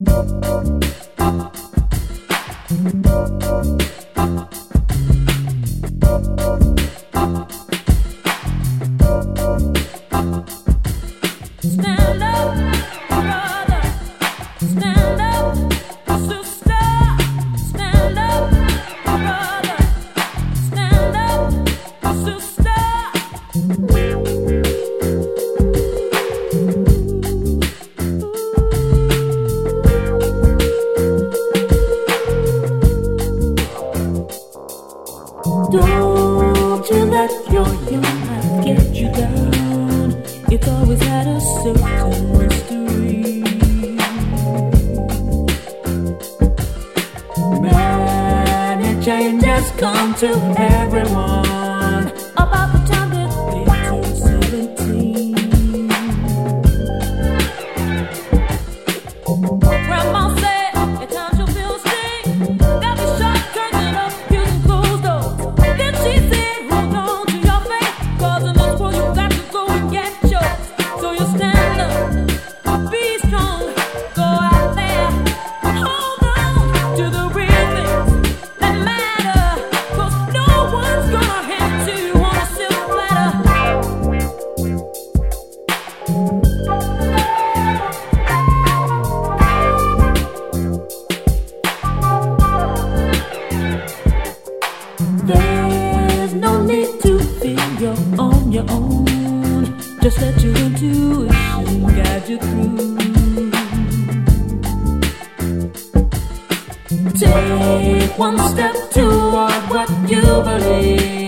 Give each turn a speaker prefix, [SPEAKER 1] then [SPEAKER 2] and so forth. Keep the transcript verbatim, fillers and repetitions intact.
[SPEAKER 1] Don't you let your young life get you down. It's always had a certain mystery. Many changes come to everyone about the time that they turn seventeen. Grandma said it's time to feel sting. They'll be shot, turning up, using closed doors. Then she said, hold on to your faith, 'cause in this world you got to go and get yours. So you stand up, be strong, go out there, hold on to the real things that matter, 'cause no one's gonna hand it to you on a silver platter. There's no need to feel you're on your own. Just let your intuition guide you through. Take one step toward what you believe.